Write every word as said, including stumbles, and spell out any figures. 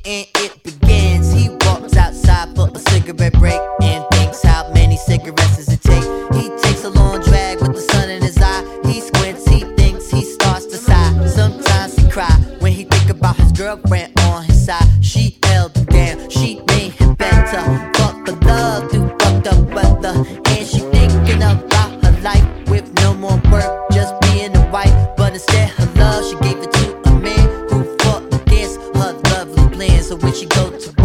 and it begins. He walks outside for a cigarette break and thinks how many cigarettes does it take. He takes a long drag with the sun in his eye. He squints, he thinks, he starts to sigh. Sometimes he cry when he think about his girlfriend on his side. She held him down, she made him better. Fuck for love through fucked up weather, and she thinking about her life with no more work, just being a wife. But instead her love, she gave it to a man who fought against her lovely plans. So when she go to